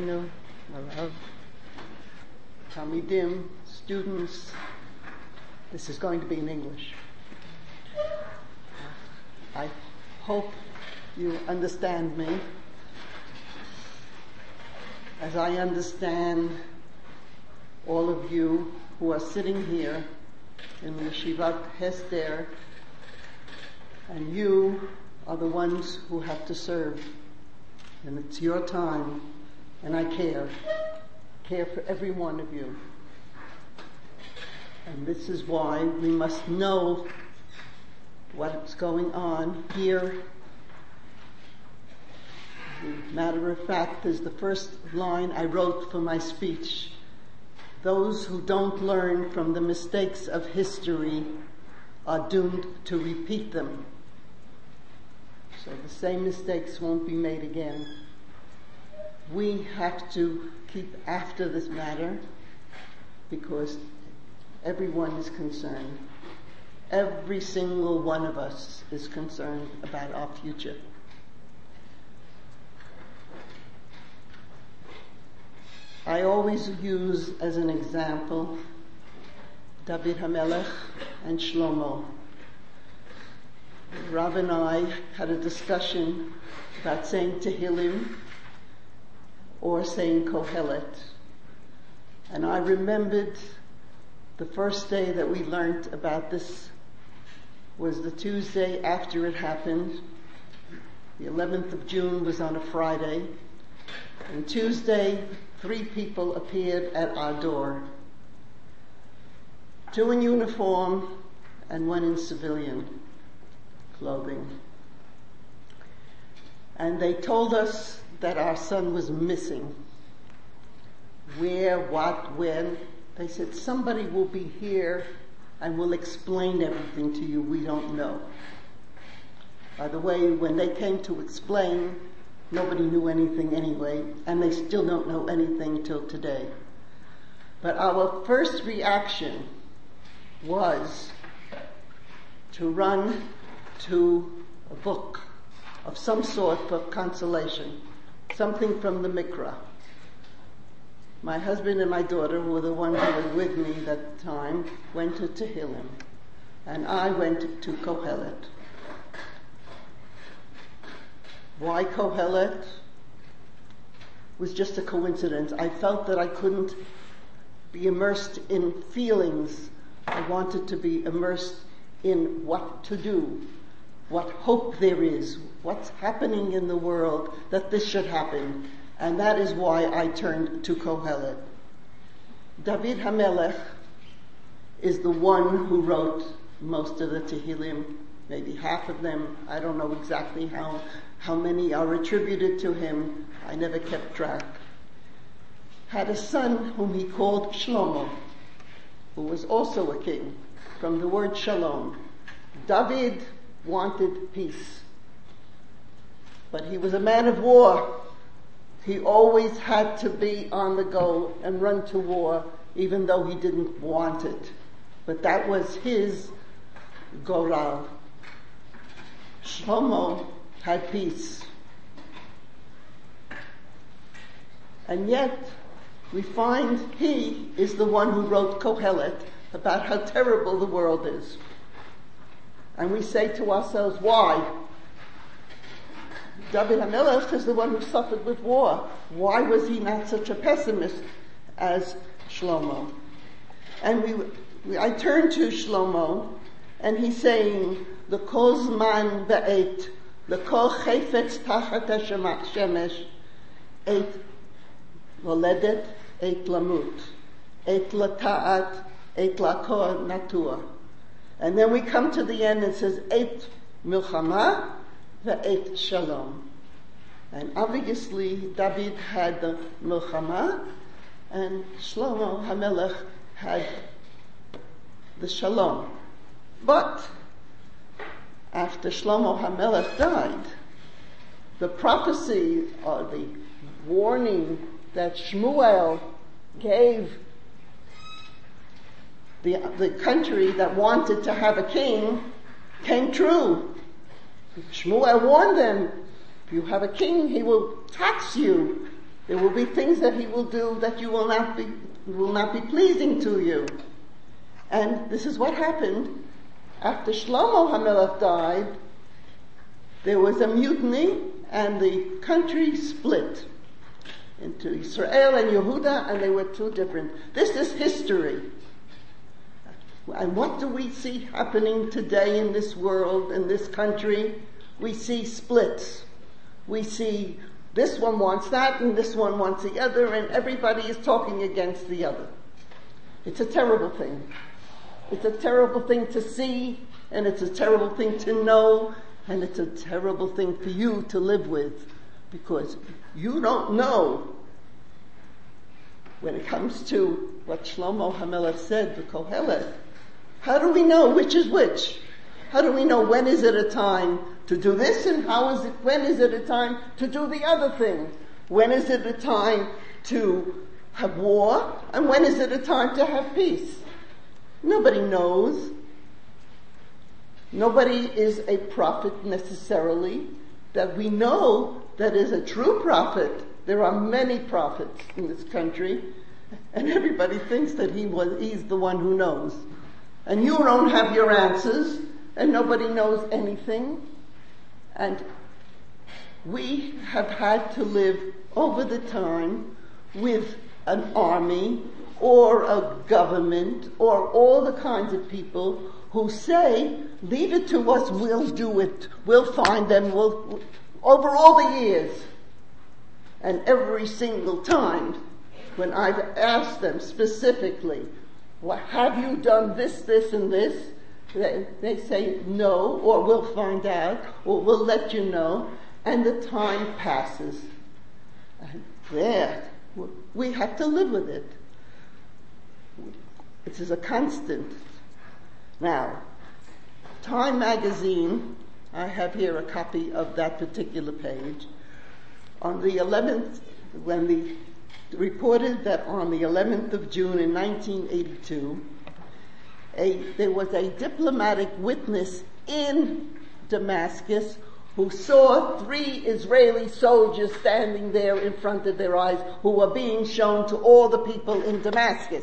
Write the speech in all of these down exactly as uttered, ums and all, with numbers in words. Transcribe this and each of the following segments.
Rabbeinu, Marav, Talmidim, students. This is going to be in English. I hope you understand me as I understand all of you who are sitting here in Yeshivat Hesder, and you are the ones who have to serve. And it's your time, and I care. Care for every one of you. And this is why we must know what's going on here. Matter of fact, is the first line I wrote for my speech. Those who don't learn from the mistakes of history are doomed to repeat them. So the same mistakes won't be made again. We have to keep after this matter because everyone is concerned. Every single one of us is concerned about our future. I always use as an example David HaMelech and Shlomo. Rav and I had a discussion about saying Tehillim or saying Kohelet. And I remembered the first day that we learned about this was the Tuesday after it happened. The eleventh of June was on a Friday. And Tuesday, three people appeared at our door. Two in uniform and one in civilian clothing. And they told us that our son was missing. Where, what, when. They said, somebody will be here and will explain everything to you. We don't know. By the way, when they came to explain, nobody knew anything anyway, and they still don't know anything till today. But our first reaction was to run to a book of some sort for consolation, something from the Mikra. My husband and my daughter, who were the ones who were with me at that time, went to Tehillim, and I went to Kohelet. Why Kohelet? It was just a coincidence. I felt that I couldn't be immersed in feelings. I wanted to be immersed in what to do, what hope there is, what's happening in the world, that this should happen. And that is why I turned to Kohelet. David HaMelech is the one who wrote most of the Tehillim, maybe half of them. I don't know exactly how, how many are attributed to him. I never kept track. Had a son whom he called Shlomo, who was also a king, from the word shalom. David wanted peace, but he was a man of war. He always had to be on the go and run to war, even though he didn't want it. But that was his goral. Shlomo had peace. And yet, we find he is the one who wrote Kohelet about how terrible the world is. And we say to ourselves, why? David HaMelech is the one who suffered with war. Why was he not such a pessimist as Shlomo? And we, we I turn to Shlomo, and he's saying, the kol zman ba'et, the kol chayfetz tachat shemesh, et loledet, et lamut, et lata'at, et lakor natur. And then we come to the end and it says, et milchama, ve'et shalom. And obviously David had the milchama, and Shlomo HaMelech had the shalom. But after Shlomo HaMelech died, the prophecy or the warning that Shmuel gave the, the country that wanted to have a king came true. Shmuel warned them, if you have a king, he will tax you. There will be things that he will do that you will not be, will not be pleasing to you. And this is what happened. After Shlomo HaMelech died, there was a mutiny and the country split into Israel and Yehuda, and they were two different. This is history. And what do we see happening today in this world, in this country? We see splits. We see this one wants that and this one wants the other, and everybody is talking against the other. It's a terrible thing. It's a terrible thing to see, and it's a terrible thing to know, and it's a terrible thing for you to live with, because you don't know. When it comes to what Shlomo HaMelech said, the Kohelet, how do we know which is which? How do we know when is it a time to do this, and how is it, when is it a time to do the other thing? When is it a time to have war, and when is it a time to have peace? Nobody knows. Nobody is a prophet necessarily. That we know that is a true prophet. There are many prophets in this country, and everybody thinks that he was, he's the one who knows. And you don't have your answers, and nobody knows anything. And we have had to live over the time with an army or a government or all the kinds of people who say, leave it to us, we'll do it, we'll find them, we'll, over all the years. And every single time when I've asked them specifically, well, have you done this, this, and this? They, they say no, or we'll find out, or we'll let you know, and the time passes. And there, we have to live with it. It is a constant. Now, Time magazine, I have here a copy of that particular page. On the eleventh, when the reported that on the eleventh of June in nineteen eighty-two, a, there was a diplomatic witness in Damascus who saw three Israeli soldiers standing there in front of their eyes, who were being shown to all the people in Damascus.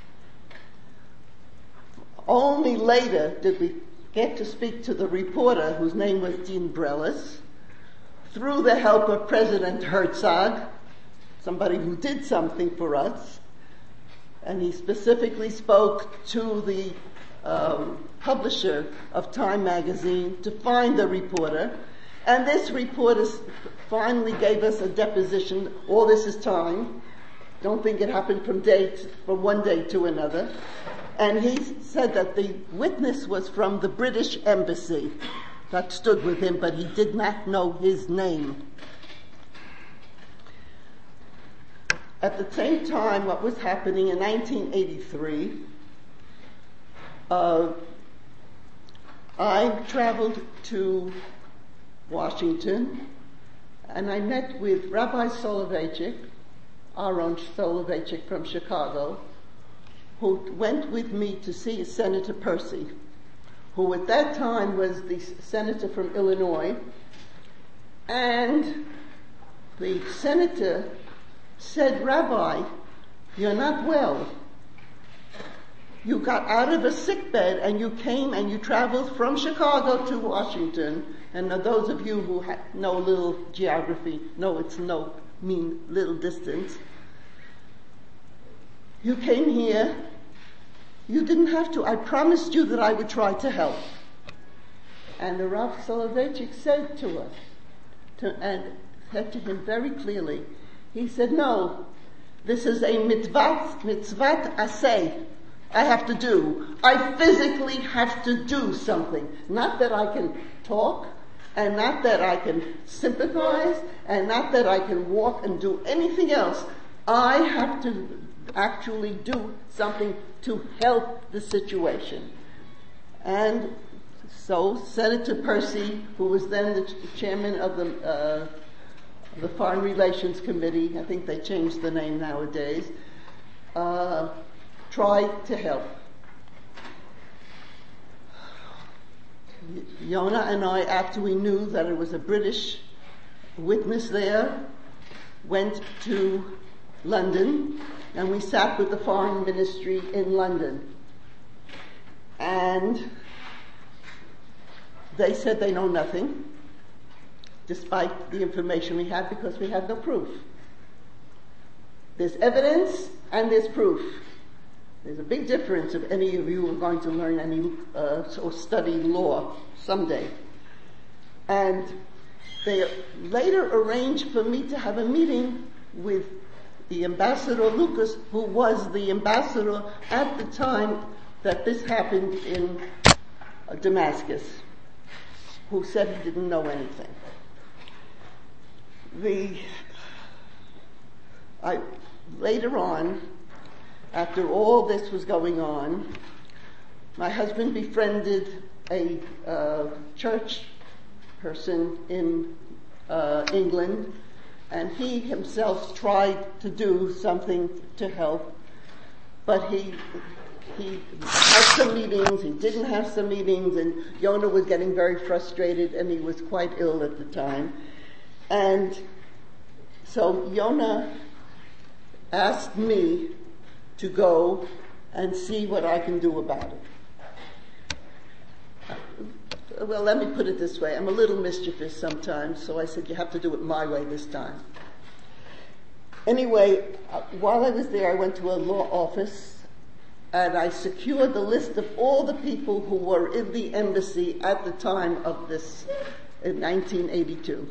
Only later did we get to speak to the reporter, whose name was Dean Brelis, through the help of President Herzog, somebody who did something for us, and he specifically spoke to the um, publisher of Time magazine to find the reporter, and this reporter finally gave us a deposition. All this is time. Don't think it happened from day to, from one day to another. And he said that the witness was from the British Embassy that stood with him, but he did not know his name. At the same time, what was happening in nineteen eighty-three, uh, I traveled to Washington, and I met with Rabbi Soloveitchik, Aaron Soloveitchik from Chicago, who went with me to see Senator Percy, who at that time was the senator from Illinois. And the senator said, Rabbi, you're not well. You got out of a sick bed and you came and you traveled from Chicago to Washington. And those of you who ha- know a little geography know it's no mean little distance. You came here. You didn't have to. I promised you that I would try to help. And the Rav Soloveitchik said to us, to, and said to him very clearly, he said, no, this is a mitzvah, mitzvat aseh. I have to do. I physically have to do something. Not that I can talk, and not that I can sympathize, and not that I can walk and do anything else. I have to actually do something to help the situation. And so Senator Percy, who was then the chairman of the uh, the Foreign Relations Committee, I think they changed the name nowadays, uh, tried to help. Yona and I, after we knew that it was a British witness there, went to London, and we sat with the foreign ministry in London. And they said they know nothing, despite the information we had, because we had no proof. There's evidence and there's proof. There's a big difference if any of you are going to learn any uh, or study law someday. And they later arranged for me to have a meeting with the Ambassador Lucas, who was the ambassador at the time that this happened in uh, Damascus, who said he didn't know anything. The I later on, after all this was going on, my husband befriended a uh, church person in uh, England, and he himself tried to do something to help, but he he had some meetings, he didn't have some meetings, and Yonah was getting very frustrated, and he was quite ill at the time. And so Yonah asked me to go and see what I can do about it. Well, let me put it this way. I'm a little mischievous sometimes, so I said, you have to do it my way this time. Anyway, while I was there, I went to a law office, and I secured the list of all the people who were in the embassy at the time of this, in nineteen eighty-two.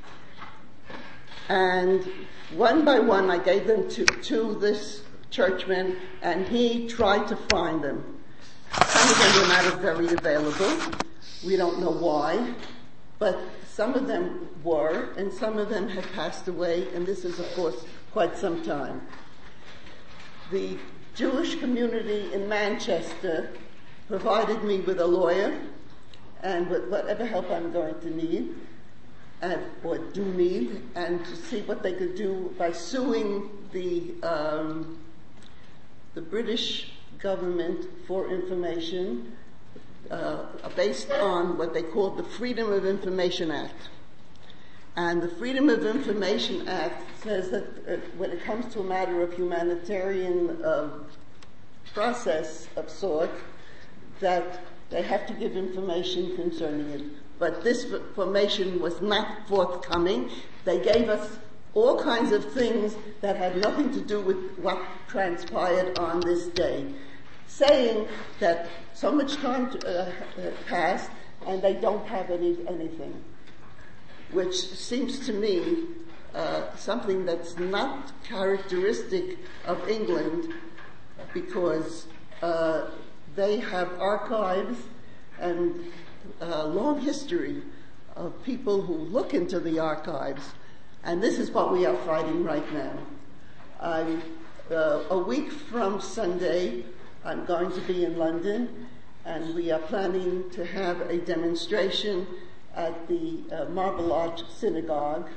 And one by one, I gave them to, to this churchman, and he tried to find them. Some of them were not very available. We don't know why, but some of them were, and some of them had passed away, and this is, of course, quite some time. The Jewish community in Manchester provided me with a lawyer, and with whatever help I'm going to need, and, or do need, and to see what they could do by suing the um, the British government for information uh, based on what they called the Freedom of Information Act. And the Freedom of Information Act says that uh, when it comes to a matter of humanitarian uh, process of sort, that they have to give information concerning it. But this information was not forthcoming. They gave us all kinds of things that had nothing to do with what transpired on this day, saying that so much time uh, passed and they don't have any anything, which seems to me uh, something that's not characteristic of England, because uh, they have archives and a long history of people who look into the archives, and this is what we are fighting right now. I'm, uh, a week from Sunday, I'm going to be in London, and we are planning to have a demonstration at the uh, Marble Arch Synagogue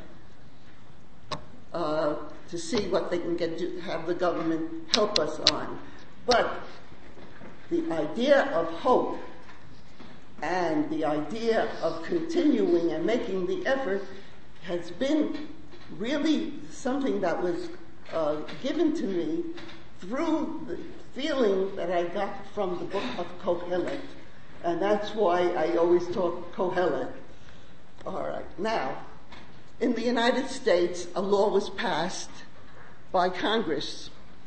uh, to see what they can get to have the government help us on. But the idea of hope and the idea of continuing and making the effort has been really something that was uh, given to me through the feeling that I got from the book of Kohelet. And that's why I always talk Kohelet. All right. Now, in the United States, a law was passed by Congress,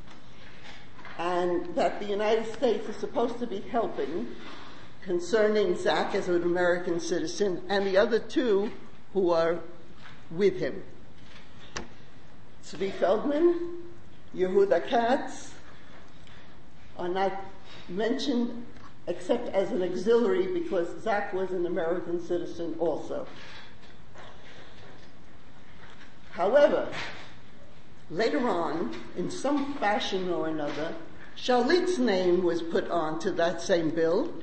and that the United States is supposed to be helping concerning Zach as an American citizen and the other two who are with him. Zvi Feldman, Yehuda Katz are not mentioned except as an auxiliary because Zach was an American citizen also. However, later on, in some fashion or another, Shalit's name was put on to that same bill.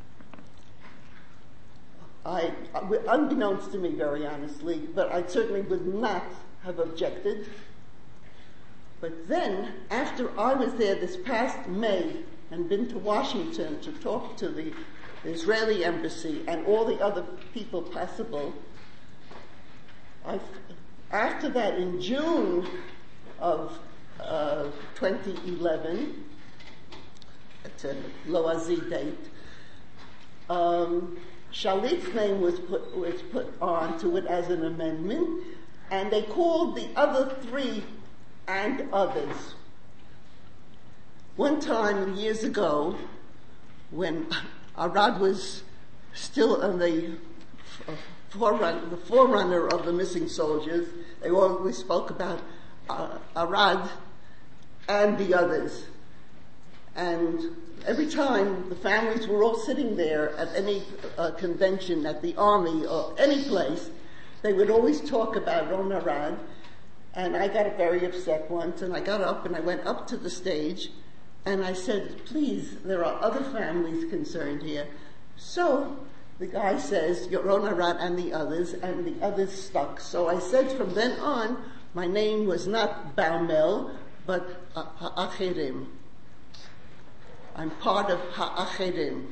I, unbeknownst to me, very honestly, but I certainly would not have objected. But then, after I was there this past May and been to Washington to talk to the Israeli embassy and all the other people possible, I after that, in June of uh, twenty eleven, it's a Loazi date, um, Shalit's name was put, was put on to it as an amendment, and they called the other three and others. One time, years ago, when Arad was still on the forerunner, the forerunner of the missing soldiers, they always spoke about uh, Arad and the others. And every time the families were all sitting there at any uh, convention, at the army or any place, they would always talk about Ron Arad. And I got very upset once, and I got up and I went up to the stage and I said, please, there are other families concerned here. So the guy says, Ron Arad and the others, and the others stuck. So I said from then on, my name was not Baumel, but Ha'acherim. I'm part of Ha'acherim.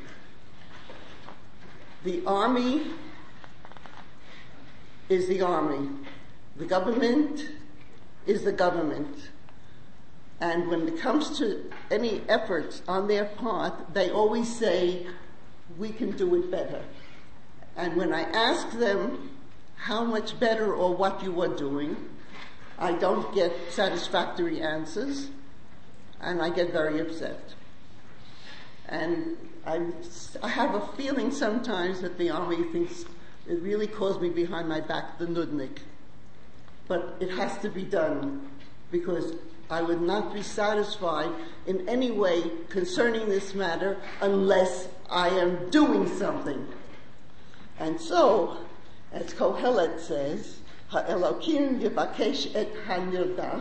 The army is the army. The government is the government. And when it comes to any efforts on their part, they always say, we can do it better. And when I ask them how much better or what you are doing, I don't get satisfactory answers, and I get very upset. And I, I have a feeling sometimes that the army thinks it really calls me behind my back, the nudnik. But it has to be done, because I would not be satisfied in any way concerning this matter unless I am doing something. And so, as Kohelet says, Ha'elokim yibakesh et hanirdaf.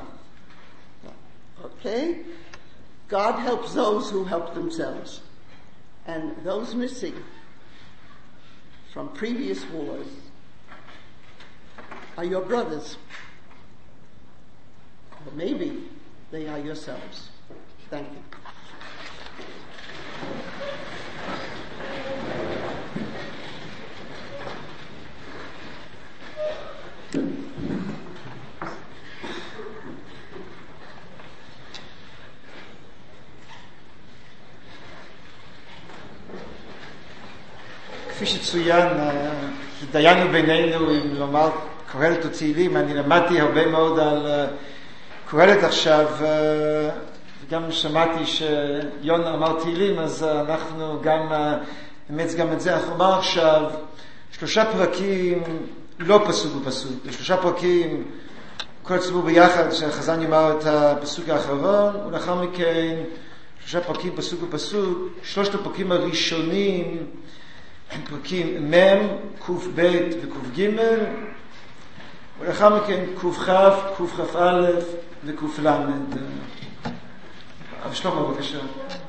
Okay? God helps those who help themselves. And those missing from previous wars are your brothers. Or maybe they are yourselves. Thank you. כפי שצוין, דיינו בינינו אם לומר קהלת או תהילים. אני למדתי הרבה מאוד על קהלת עכשיו, וגם שמעתי שיונה אמר תהילים, אז אנחנו גם נאמץ גם את זה. אנחנו נאמר עכשיו שלושה פרקים, לא פסוק ופסוק, שלושה פרקים כל הציבור ביחד, שהחזן יאמר את הפסוק האחרון, ולאחר מכן שלושה פרקים פסוק ופסוק. שלושת הפרקים הראשונים פרקים מ', קוף ב' וקוף ג', ולאחר מכן קוף כ', קוף כ' א' וקוף ל'. אב שלמה בבקשה.